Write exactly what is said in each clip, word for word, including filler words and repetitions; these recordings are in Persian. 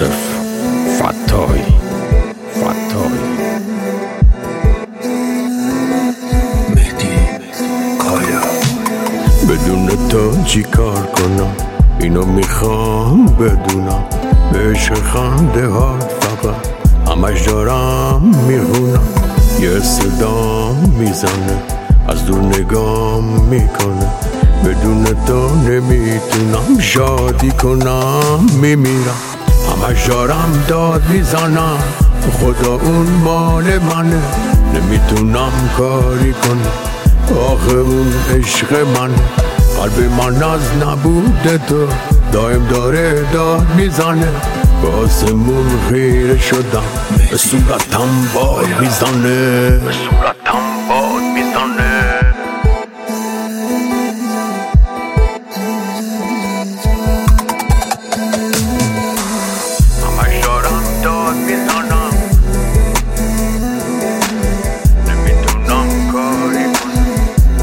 یوسف فتایی فتایی مهدی کایا. بدون تو چی کار کنم، اینو میخوام بدونم. به عشق خنده ها فقط همش دارم میخونم. یه صدا میزنه از دور نگام میکنه. بدون تو نمیتونم شادی کنم، میمیرم. همش دارم داد میزنم خدا اون مال منه. نمیتونم کاری کنم آخه اون عشق منه. قلب من از نبود تو دایم داره داد میزنه. به آسمون خیره شدم به صورتم باد میزنه، به صورتم باد میزنه. همش دارم داد میزنم نمیتونم کاری کنم.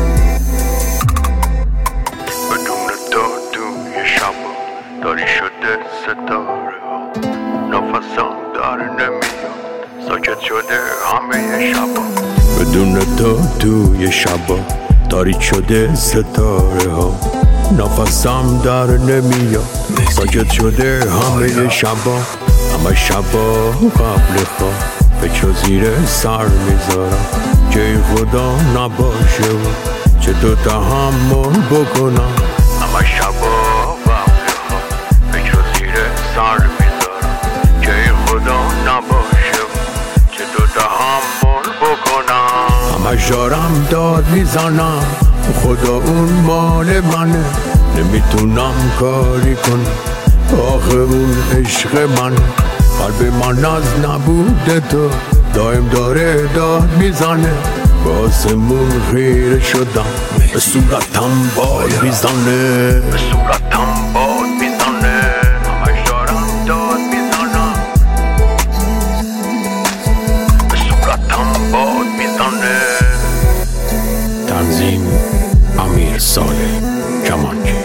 بدون تو توی شبا داری شده ستاره ها. نفسم در نمیاد ساکت شده همه شبا. بدون تو توی شبا تاریک شده ستاره ها. نفسم در نمیاد ساکت شده همه شبا. همه شبا قبل خواب فکر زیر سر میذارم که این خدا نباشه و چه تو تحمل بکنم. همه شبا قبل خواب فکر زیر سر میذارم که این خدا نباشه و چه تو تحمل بکنم. همه دارم داد میزنم خدا اون مال منه. نمیتونم کاری کنم آخه اون عشق من. قلب من از نبود تو دایم داره داد میزنه. به آسمون خیره شدم به صورتم باد میزنه، به صورتم باد میزنه. همش دارم داد میزنم به صورتم باد میزنه. تنظیم امیر صالح کمانچه.